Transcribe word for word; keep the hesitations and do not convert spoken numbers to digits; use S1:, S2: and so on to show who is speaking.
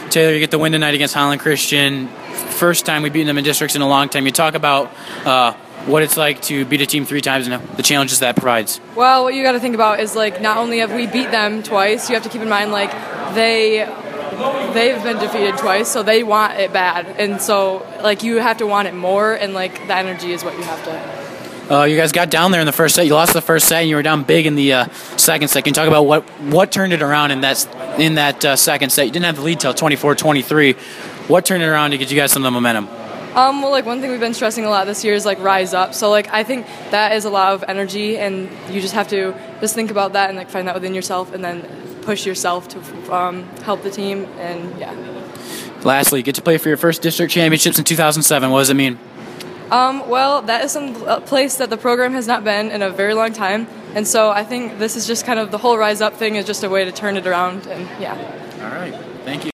S1: Taylor, you get the win tonight against Holland Christian. First time we've beaten them in districts in a long time. You talk about uh, what it's like to beat a team three times and the challenges that provides.
S2: Well, what you got to think about is, like, not only have we beat them twice, you have to keep in mind, like, they they've been defeated twice, so they want it bad, and so, like, you have to want it more, and, like, the energy is what you have to.
S1: Uh, you guys got down there in the first set. You lost the first set, and you were down big in the uh, second set. Can you talk about what what turned it around in that in that uh, second set? You didn't have the lead till twenty-four twenty-three. What turned it around to get you guys some of the momentum?
S2: Um, well, like, one thing we've been stressing a lot this year is, like, rise up. So, like, I think that is a lot of energy, and you just have to just think about that and, like, find that within yourself, and then push yourself to um, help the team. And yeah.
S1: Lastly, you get to play for your first district championships in two thousand seven. What does it mean?
S2: Um, well, that is some a place that the program has not been in a very long time, and so I think this is just kind of the whole rise up thing is just a way to turn it around, and yeah.
S1: All right. Thank you.